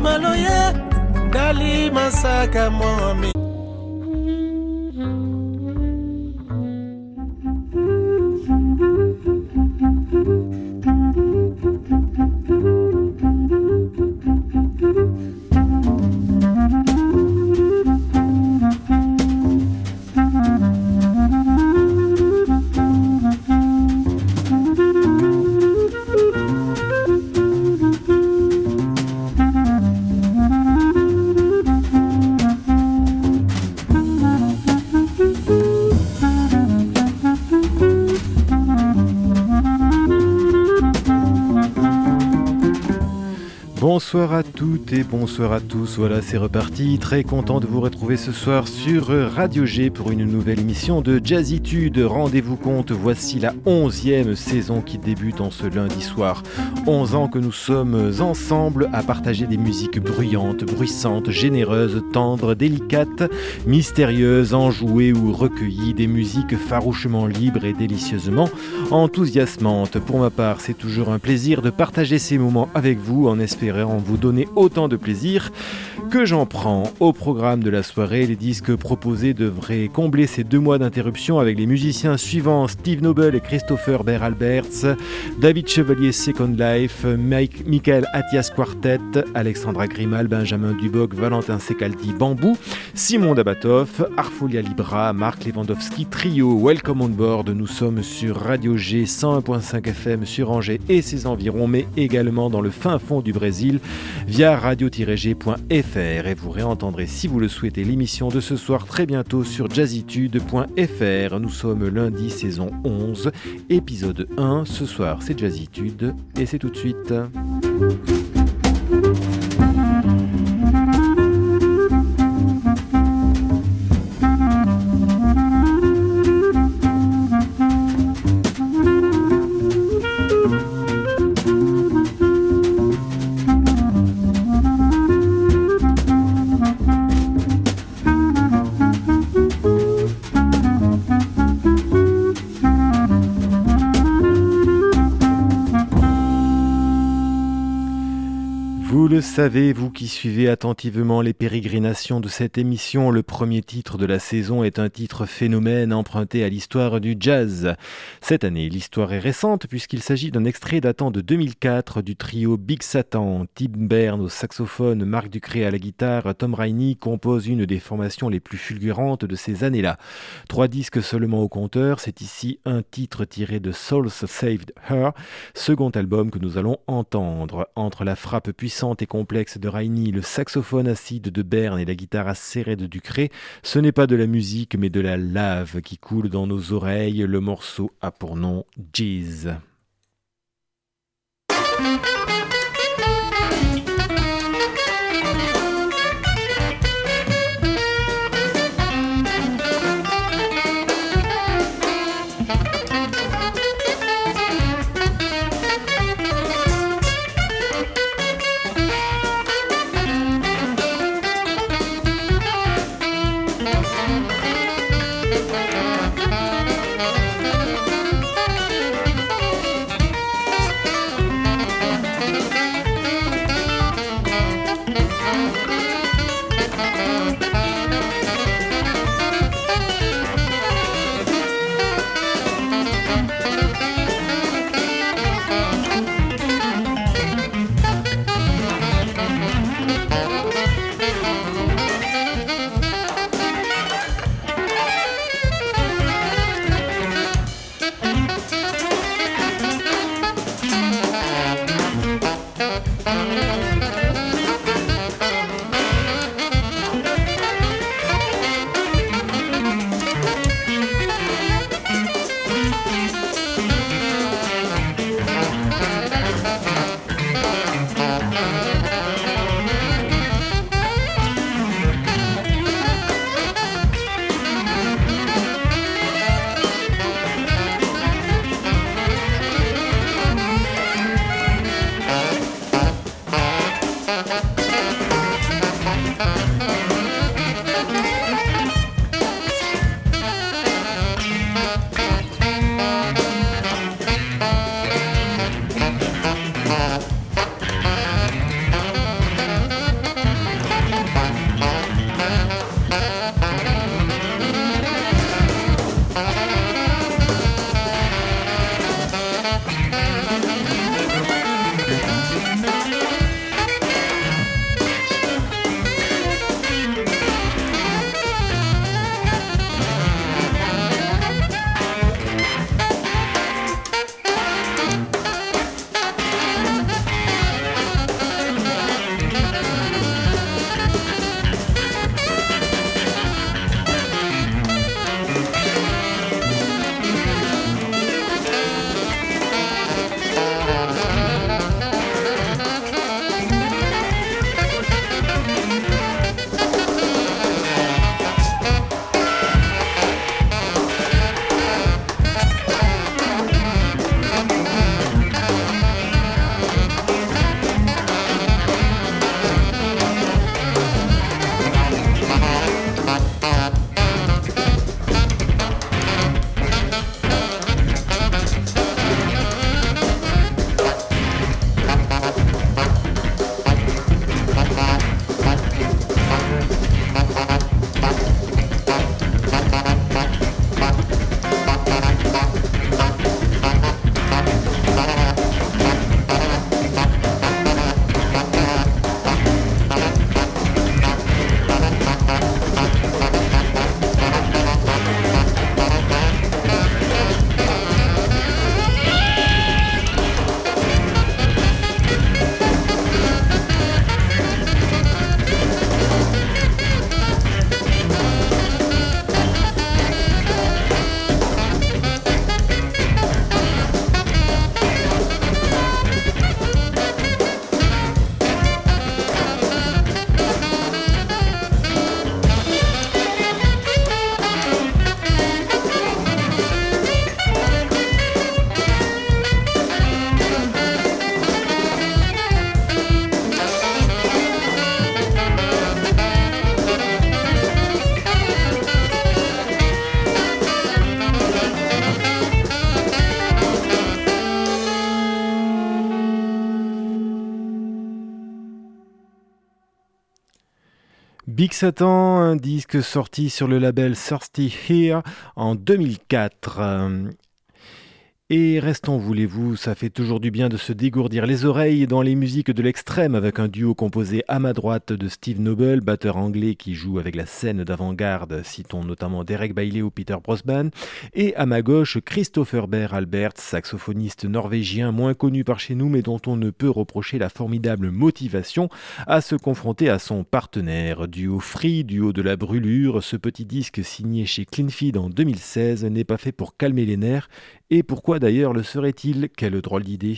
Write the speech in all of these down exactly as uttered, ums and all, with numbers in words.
maloya dali masaka momi. Bonsoir à toutes et bonsoir à tous, voilà c'est reparti, très content de vous retrouver ce soir sur Radio G pour une nouvelle émission de Jazzitude. Rendez-vous compte, voici la onzième saison qui débute en ce lundi soir. onze ans que nous sommes ensemble à partager des musiques bruyantes, bruissantes, généreuses, tendres, délicates, mystérieuses, enjouées ou recueillies, des musiques farouchement libres et délicieusement enthousiasmantes. Pour ma part, c'est toujours un plaisir de partager ces moments avec vous en espérant vous donner autant de plaisir que j'en prends. Au programme de la soirée, les disques proposés devraient combler ces deux mois d'interruption avec les musiciens suivants: Steve Noble et Christopher Bear Alberts, David Chevalier Second Life, Mike, Michael Attias Quartet, Alexandra Grimal, Benjamin Duboc, Valentin Secaldi Bambou, Simon Dabatov, Arfolia Libra, Marc Lewandowski Trio. Welcome on board, nous sommes sur Radio G cent un virgule cinq F M sur Angers et ses environs, mais également dans le fin fond du Brésil via radio tiret g point f r, et vous réentendrez si vous le souhaitez l'émission de ce soir très bientôt sur jazzitude point f r. Nous sommes lundi saison onze, épisode un. Ce soir c'est Jazzitude et c'est tout de suite. Vous le savez, vous qui suivez attentivement les pérégrinations de cette émission, le premier titre de la saison est un titre phénomène emprunté à l'histoire du jazz. Cette année, l'histoire est récente puisqu'il s'agit d'un extrait datant de deux mille quatre du trio Big Satan. Tim Berne au saxophone, Marc Ducré à la guitare, Tom Rainey compose une des formations les plus fulgurantes de ces années-là. Trois disques seulement au compteur, c'est ici un titre tiré de Souls Saved Her, second album que nous allons entendre. Entre la frappe puissante et complexe de Rainey, le saxophone acide de Berne et la guitare acérée de Ducré, ce n'est pas de la musique mais de la lave qui coule dans nos oreilles. Le morceau a pour nom Jizz. Big Satan, un disque sorti sur le label Thirsty Here en deux mille quatre. Et restons, voulez-vous, ça fait toujours du bien de se dégourdir les oreilles dans les musiques de l'extrême avec un duo composé à ma droite de Steve Noble, batteur anglais qui joue avec la scène d'avant-garde, citons notamment Derek Bailey ou Peter Brosnan, et à ma gauche Christopher Bear Albert, saxophoniste norvégien moins connu par chez nous mais dont on ne peut reprocher la formidable motivation à se confronter à son partenaire. Duo free, duo de la brûlure, ce petit disque signé chez Clean Feed en deux mille seize n'est pas fait pour calmer les nerfs. Et pourquoi d'ailleurs le serait-il ? Quelle drôle d'idée.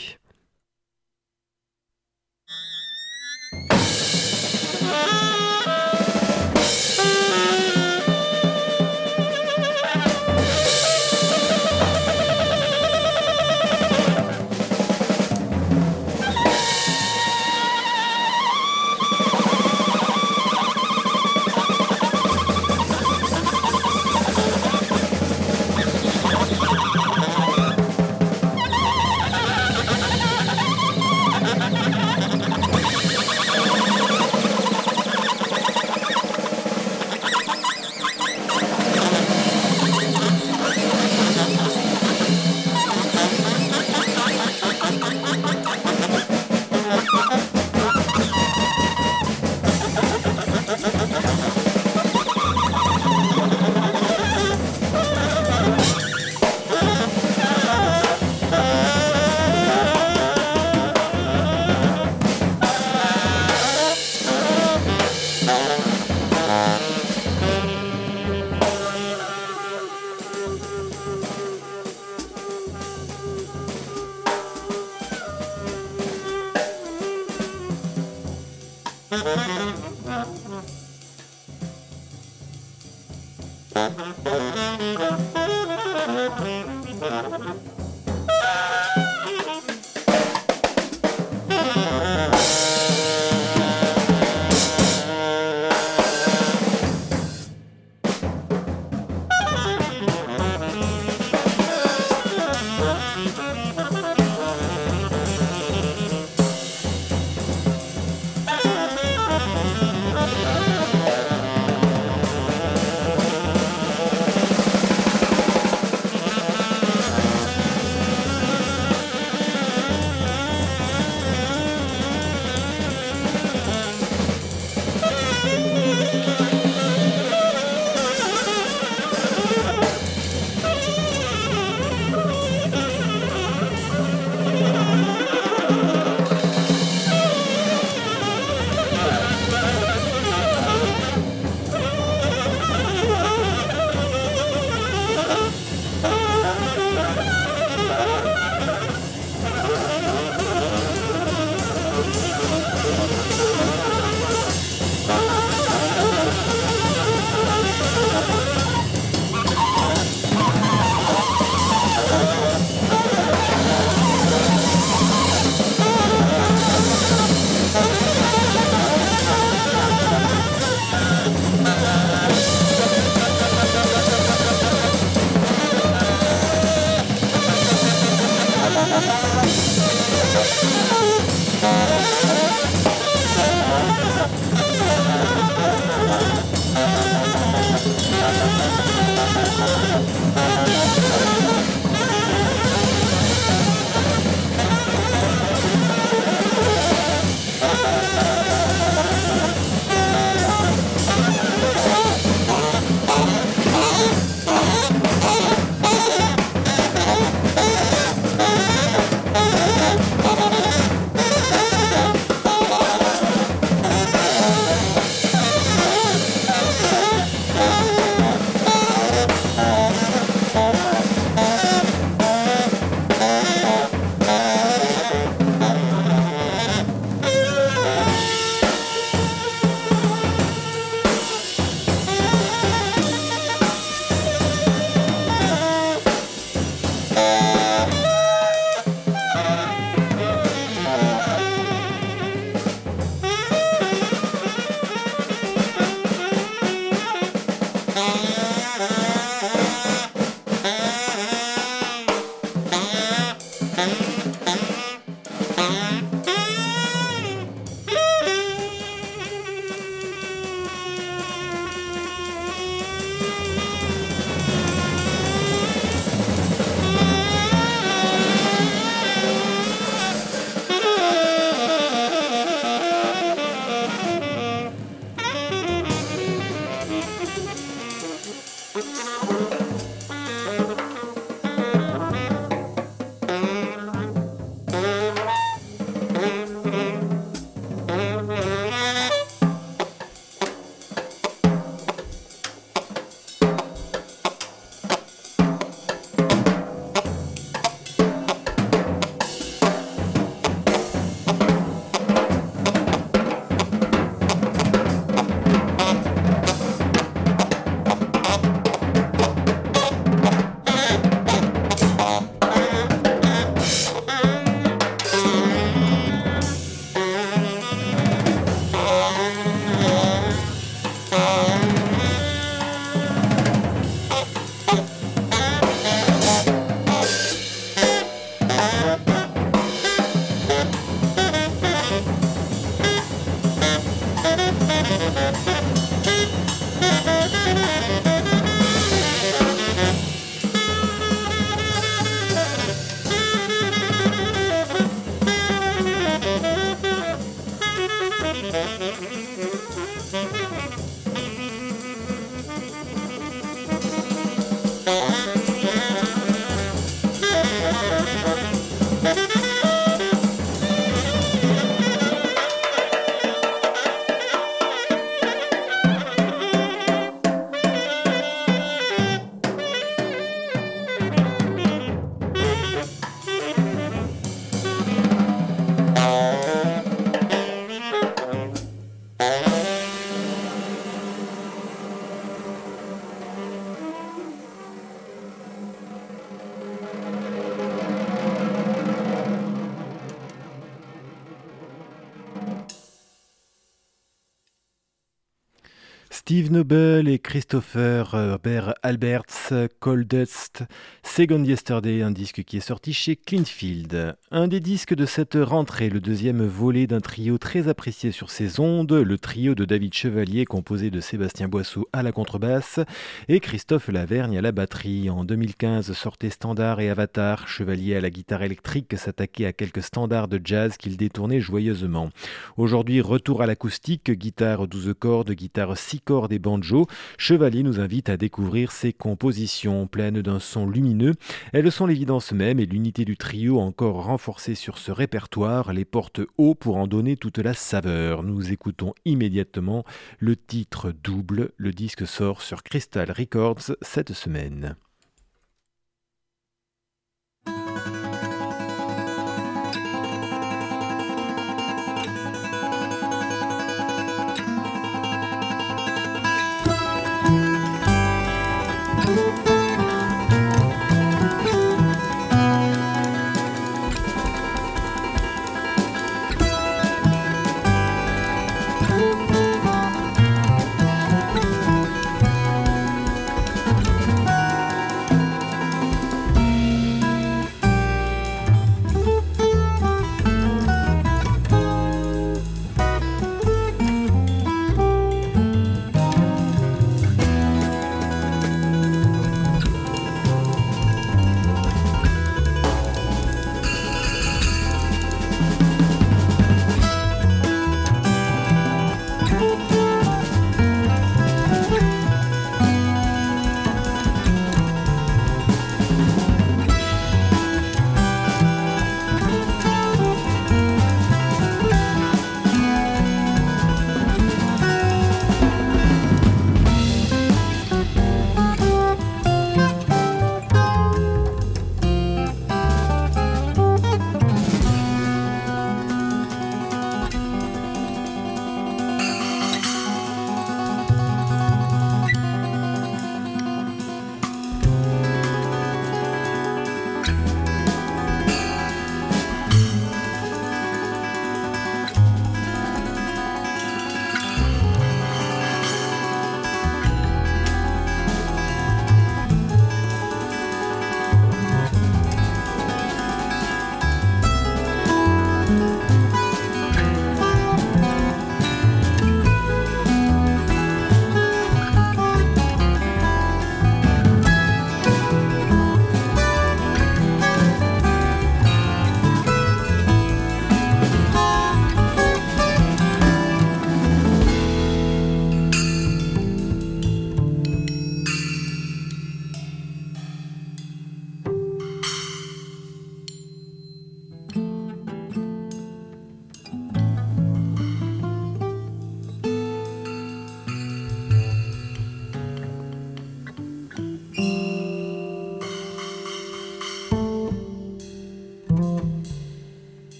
Steve Noble et Christopher Herbert Alberts, Cold Dust, Second Yesterday, un disque qui est sorti chez Cleanfield. Un des disques de cette rentrée, le deuxième volet d'un trio très apprécié sur ces ondes, le trio de David Chevalier composé de Sébastien Boisseau à la contrebasse et Christophe Lavergne à la batterie. En deux mille quinze sortait Standard et Avatar, Chevalier à la guitare électrique s'attaquait à quelques standards de jazz qu'il détournait joyeusement. Aujourd'hui, retour à l'acoustique, guitare douze cordes, guitare six cordes et banjo. Chevalier nous invite à découvrir ses compositions pleines d'un son lumineux. Elles sont l'évidence même et l'unité du trio encore renforcée sur ce répertoire les porte haut pour en donner toute la saveur. Nous écoutons immédiatement le titre double. Le disque sort sur Crystal Records cette semaine.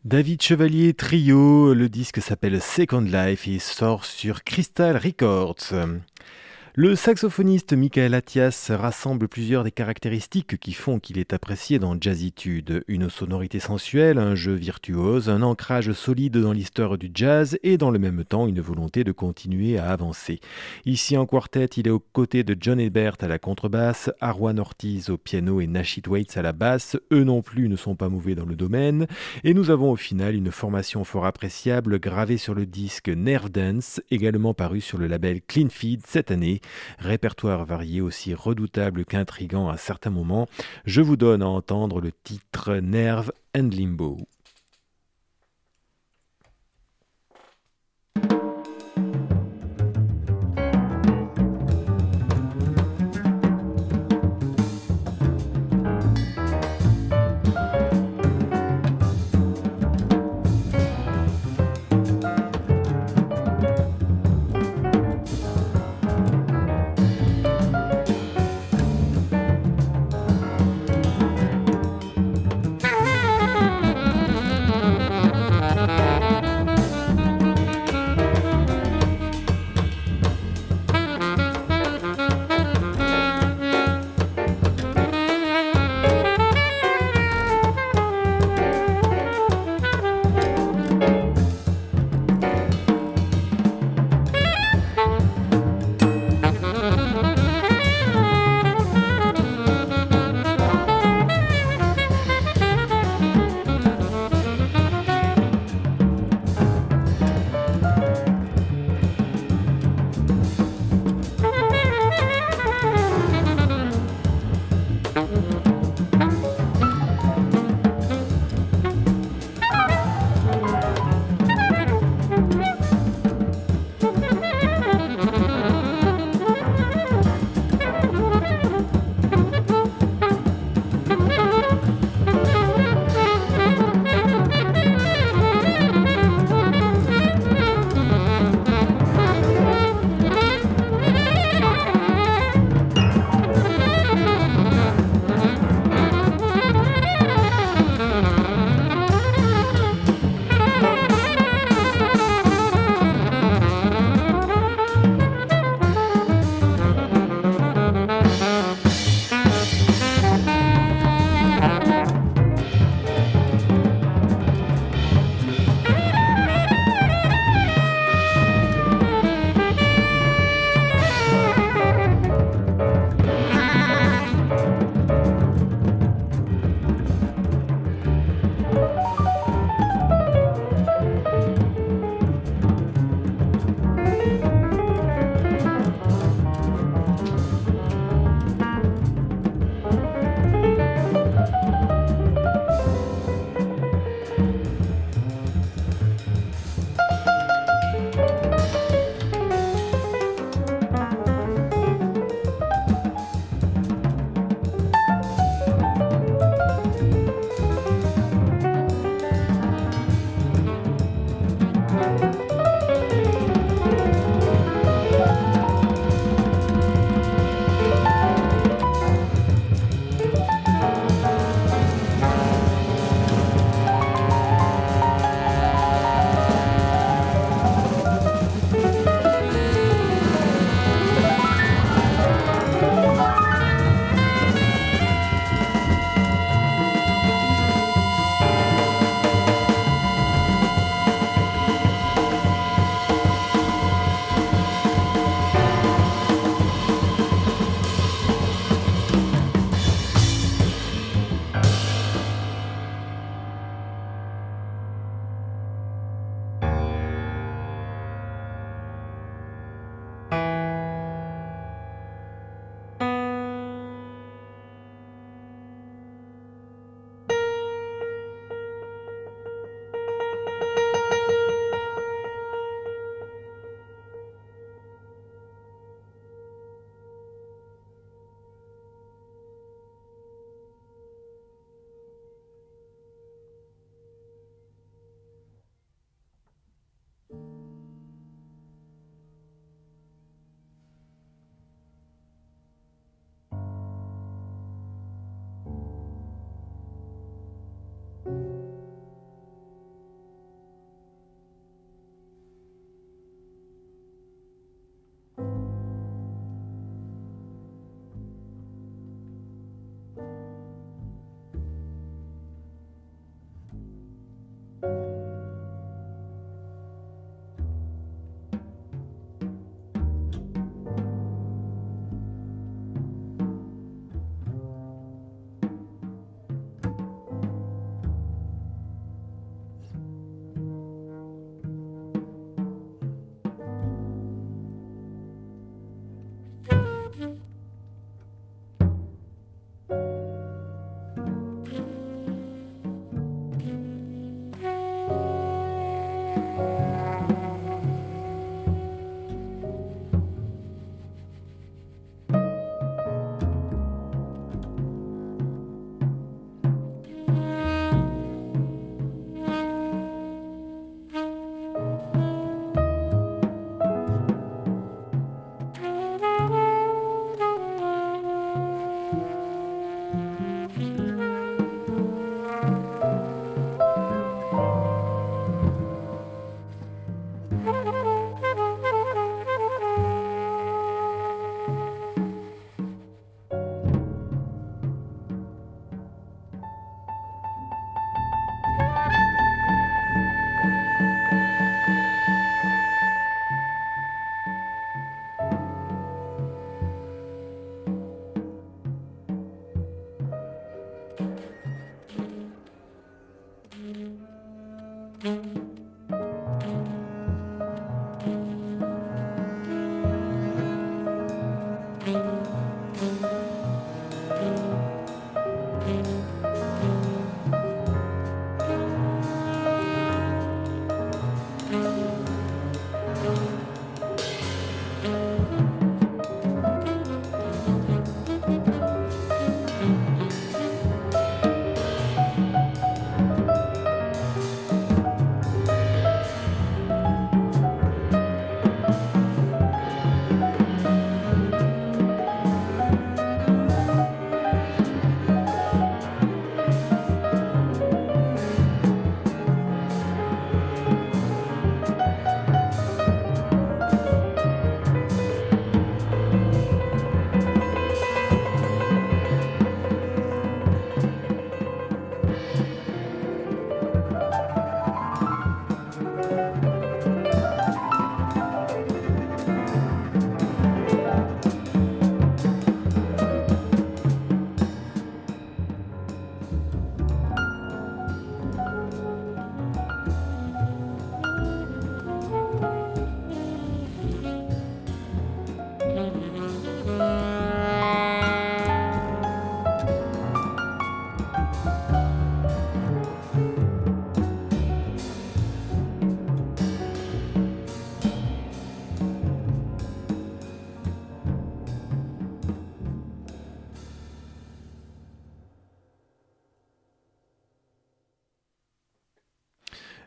David Chevalier Trio, le disque s'appelle Second Life et sort sur Crystal Records. Le saxophoniste Michael Attias rassemble plusieurs des caractéristiques qui font qu'il est apprécié dans Jazzitude. Une sonorité sensuelle, un jeu virtuose, un ancrage solide dans l'histoire du jazz et dans le même temps une volonté de continuer à avancer. Ici en quartet, il est aux côtés de John Ebert à la contrebasse, Arwan Ortiz au piano et Nashid Waits à la basse. Eux non plus ne sont pas mauvais dans le domaine. Et nous avons au final une formation fort appréciable gravée sur le disque Nerve Dance, également paru sur le label Clean Feed cette année. Répertoire varié aussi redoutable qu'intrigant à certains moments. Je vous donne à entendre le titre Nerve and Limbo. Thank you.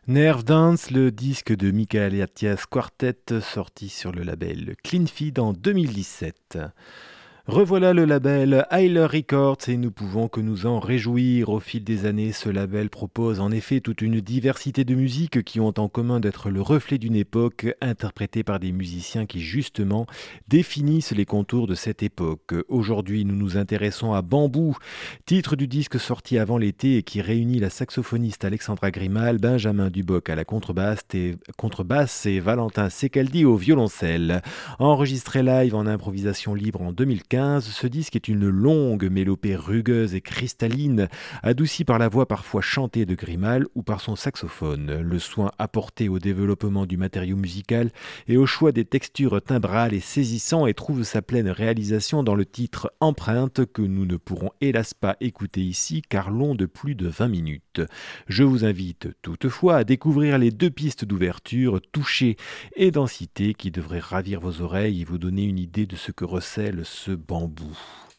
Nerve Dance, le disque de Michael Attias Quartet, sorti sur le label Clean Feed en deux mille dix-sept. Revoilà le label Hyler Records et nous pouvons que nous en réjouir. Au fil des années, ce label propose en effet toute une diversité de musiques qui ont en commun d'être le reflet d'une époque, interprétée par des musiciens qui justement définissent les contours de cette époque. Aujourd'hui, nous nous intéressons à Bambou, titre du disque sorti avant l'été et qui réunit la saxophoniste Alexandra Grimal, Benjamin Duboc à la contrebasse et, contrebasse et Valentin Secaldi au violoncelle. Enregistré live en improvisation libre en deux mille quinze, ce disque est une longue mélopée rugueuse et cristalline, adoucie par la voix parfois chantée de Grimal ou par son saxophone. Le soin apporté au développement du matériau musical et au choix des textures timbrales est saisissant et trouve sa pleine réalisation dans le titre Empreinte que nous ne pourrons hélas pas écouter ici car long de plus de vingt minutes. Je vous invite toutefois à découvrir les deux pistes d'ouverture, Toucher et Densité, qui devraient ravir vos oreilles et vous donner une idée de ce que recèle ce bambou.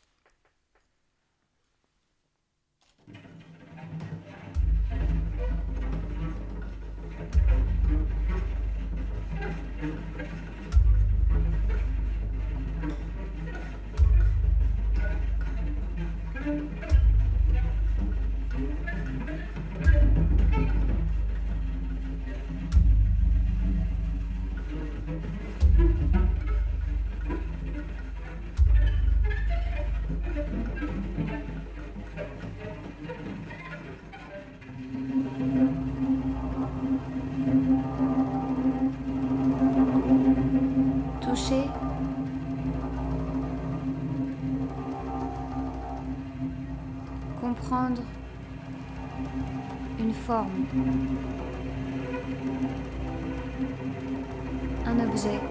Toucher, comprendre une forme, un objet.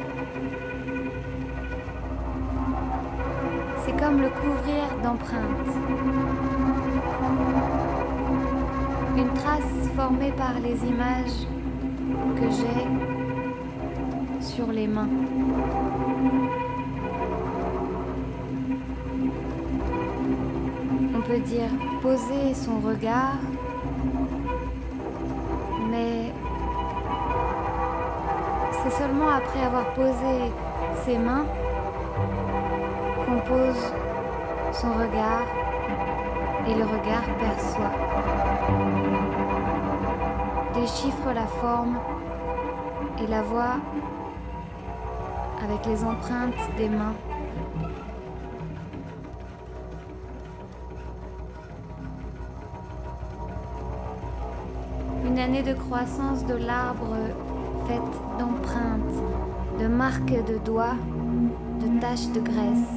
C'est comme le couvrir d'empreintes. Une trace formée par les images que j'ai sur les mains. On peut dire poser son regard, mais c'est seulement après avoir posé ses mains qu'on pose son regard et le regard perçoit. Déchiffre la forme et la voit avec les empreintes des mains. Une année de croissance de l'arbre faite d'empreintes, de marques de doigts, de taches de graisse.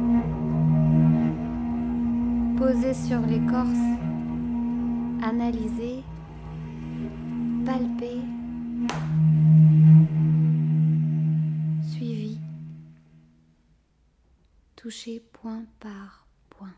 Posées sur l'écorce, analysées, palpées, suivies, touchées point par point.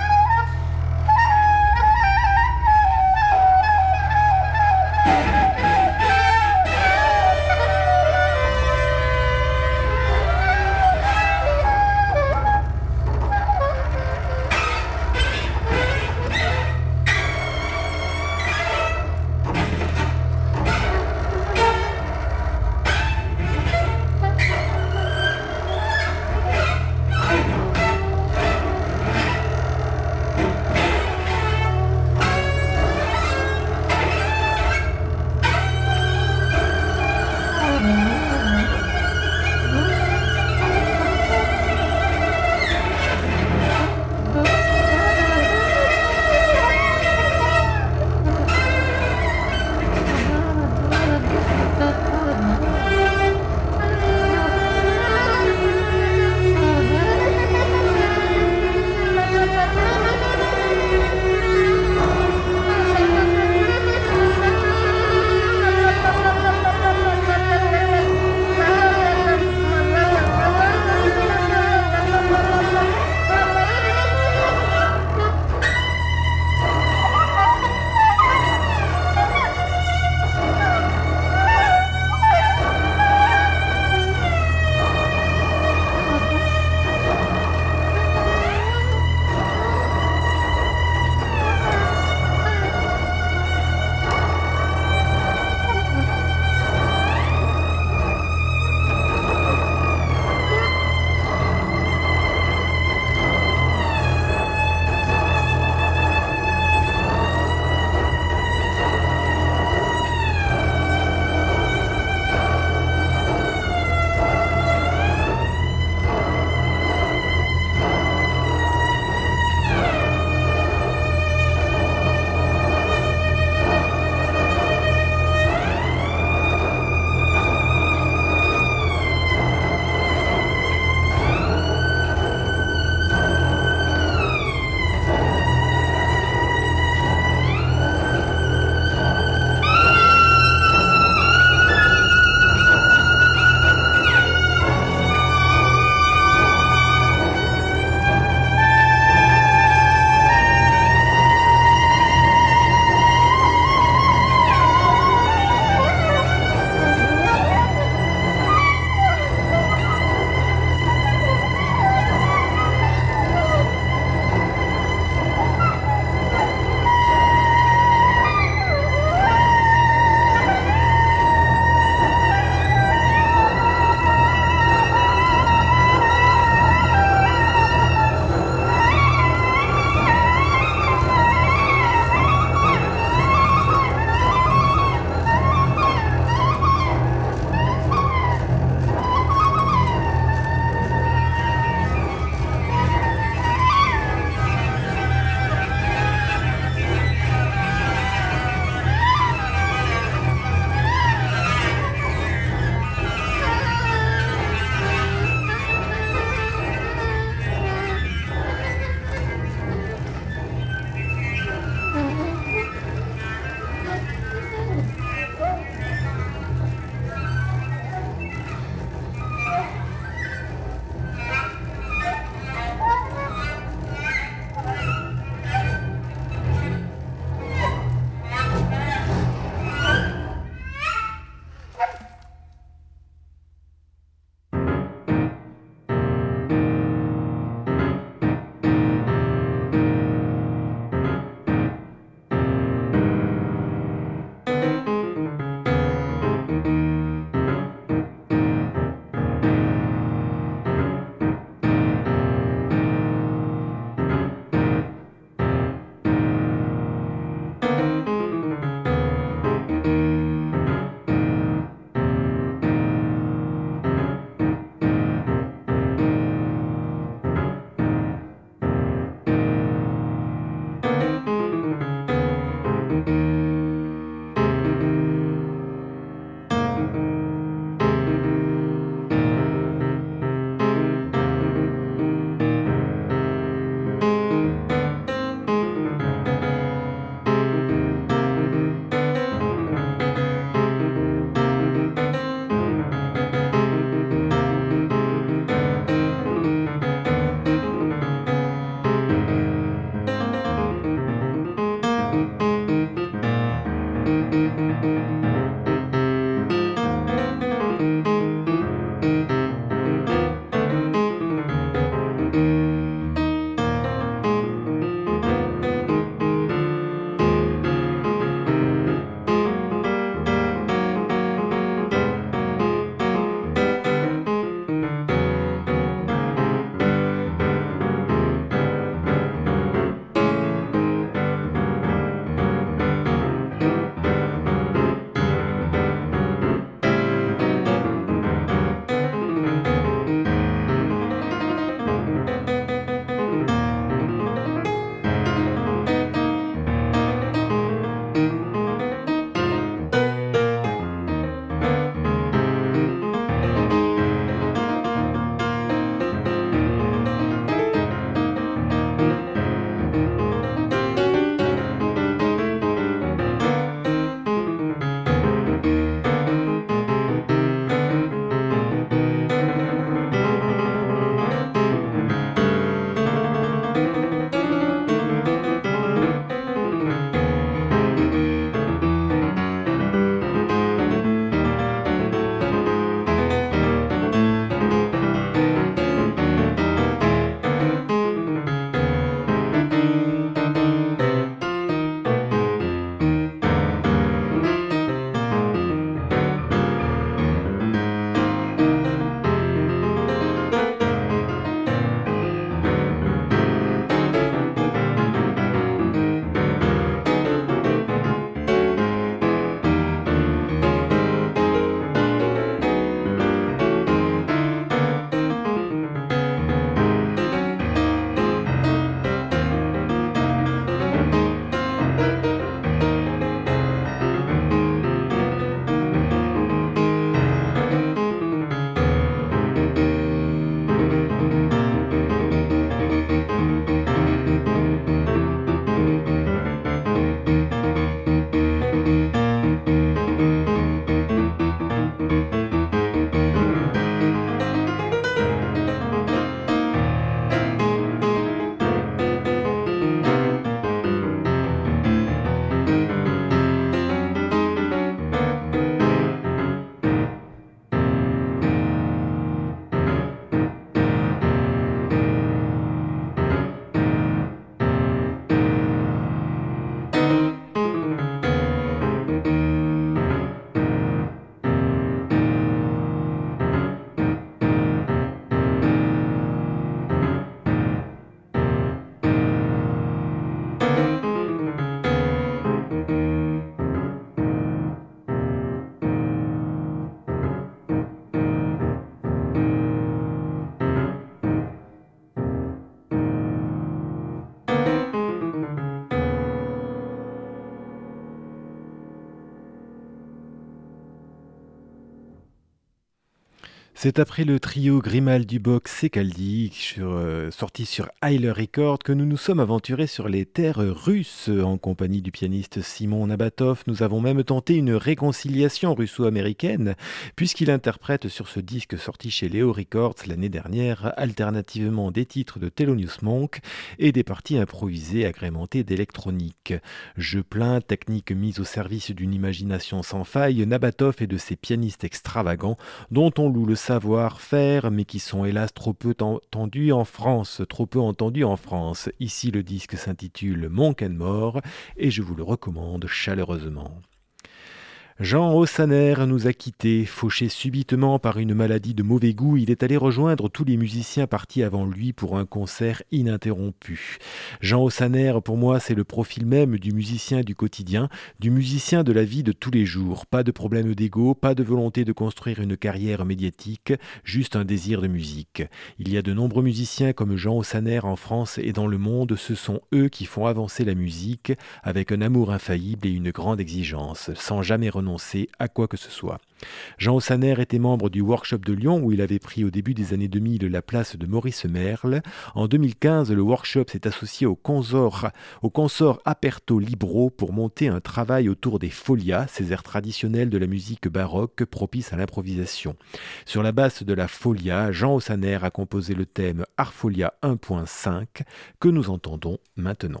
C'est après le trio Grimaldi Box et Caldi, sur, euh, sorti sur Hyler Records, que nous nous sommes aventurés sur les terres russes. En compagnie du pianiste Simon Nabatov, nous avons même tenté une réconciliation russo-américaine, puisqu'il interprète sur ce disque sorti chez Leo Records l'année dernière, alternativement des titres de Thelonious Monk et des parties improvisées agrémentées d'électronique. Jeu plein, technique mise au service d'une imagination sans faille, Nabatov est de ces pianistes extravagants dont on loue le savoir-faire, mais qui sont hélas trop peu entendus en France, trop peu entendus en France. Ici, le disque s'intitule Monk and More et je vous le recommande chaleureusement. Jean Ossaner nous a quittés, fauché subitement par une maladie de mauvais goût. Il est allé rejoindre tous les musiciens partis avant lui pour un concert ininterrompu. Jean Ossaner, pour moi, c'est le profil même du musicien du quotidien, du musicien de la vie de tous les jours. Pas de problème d'ego, pas de volonté de construire une carrière médiatique, juste un désir de musique. Il y a de nombreux musiciens comme Jean Ossaner en France et dans le monde. Ce sont eux qui font avancer la musique avec un amour infaillible et une grande exigence, sans jamais renoncer à quoi que ce soit. Jean Ossaner était membre du Workshop de Lyon où il avait pris au début des années deux mille la place de Maurice Merle. En deux mille quinze, le Workshop s'est associé au consort, au consort Aperto Libro pour monter un travail autour des folias, ces airs traditionnels de la musique baroque propices à l'improvisation. Sur la base de la folia, Jean Ossaner a composé le thème Arfolia un point cinq que nous entendons maintenant.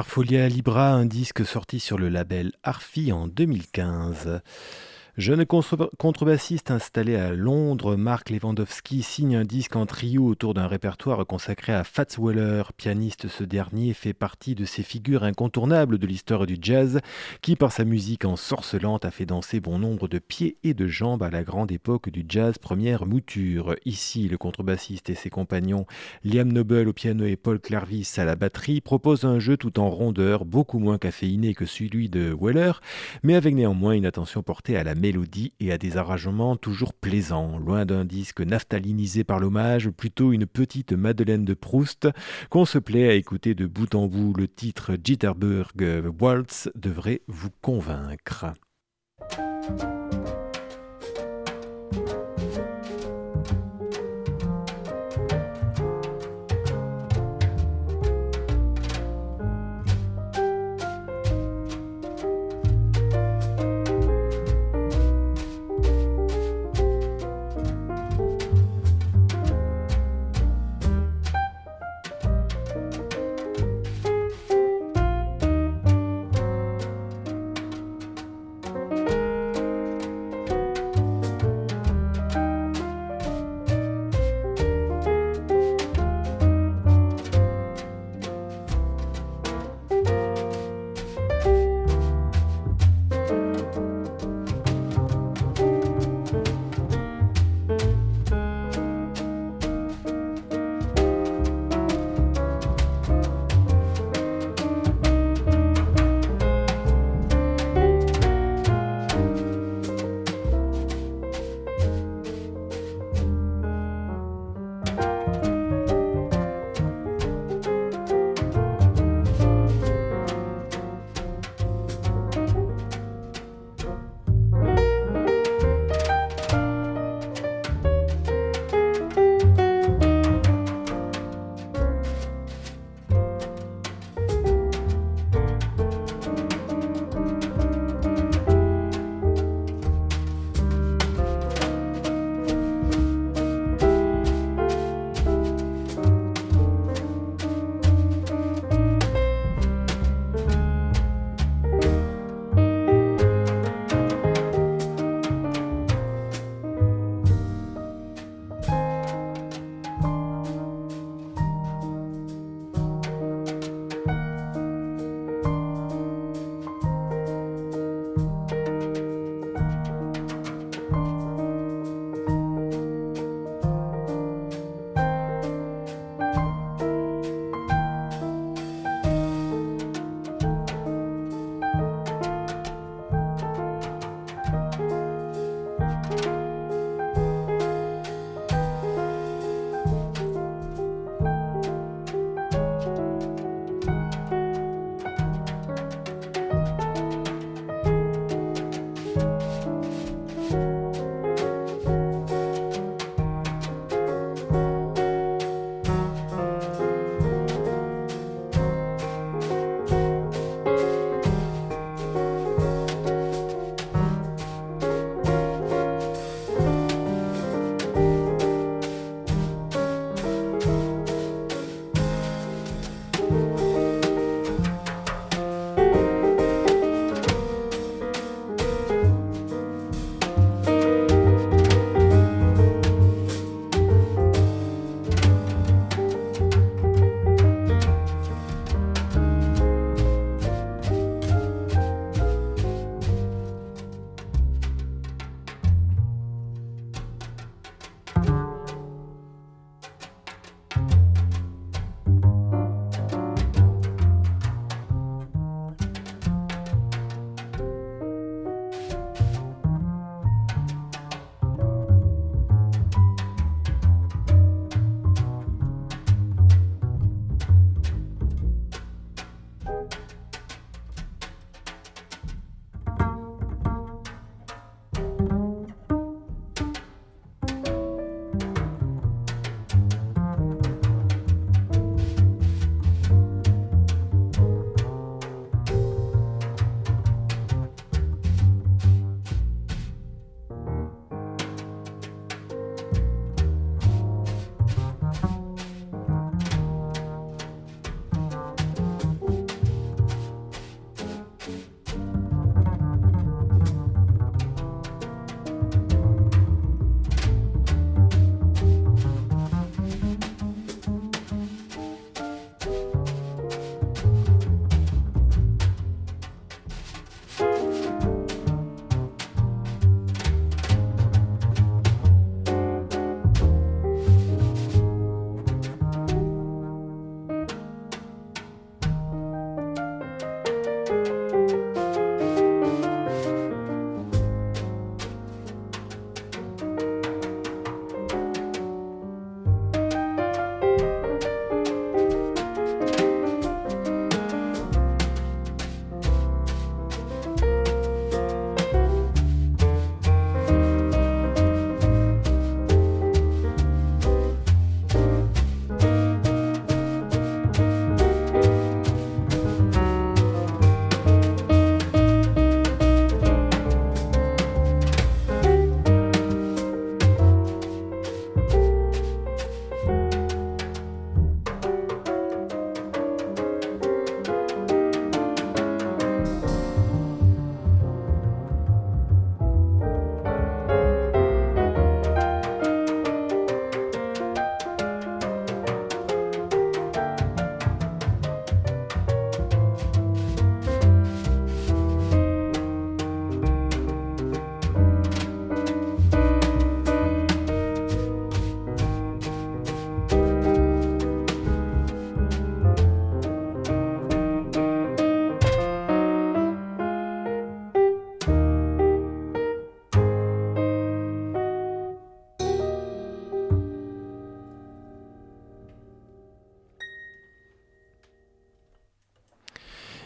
par Folia Libra, un disque sorti sur le label Arfi en deux mille quinze. Jeune contrebassiste installé à Londres, Mark Lewandowski signe un disque en trio autour d'un répertoire consacré à Fats Waller. Pianiste, ce dernier fait partie de ces figures incontournables de l'histoire du jazz qui, par sa musique ensorcelante, a fait danser bon nombre de pieds et de jambes à la grande époque du jazz première mouture. Ici, le contrebassiste et ses compagnons Liam Noble au piano et Paul Clarvis à la batterie proposent un jeu tout en rondeur, beaucoup moins caféiné que celui de Waller, mais avec néanmoins une attention portée à la mélodie et à des arrangements toujours plaisants. Loin d'un disque naphtalinisé par l'hommage, plutôt une petite Madeleine de Proust qu'on se plaît à écouter de bout en bout. Le titre Jitterbug Waltz devrait vous convaincre.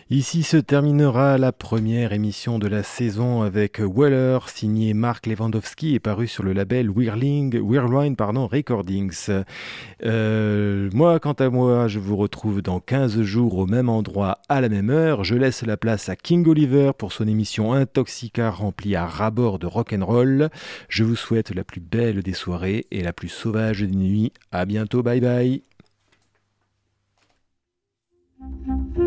Ici se terminera la première émission de la saison avec Weller, signé Mark Lewandowski et paru sur le label Whirling, Whirlwind pardon, Recordings. Euh, moi, quant à moi, je vous retrouve dans quinze jours au même endroit, à la même heure. Je laisse la place à King Oliver pour son émission Intoxica remplie à ras-bord de rock'n'roll. Je vous souhaite la plus belle des soirées et la plus sauvage des nuits. À bientôt, bye bye.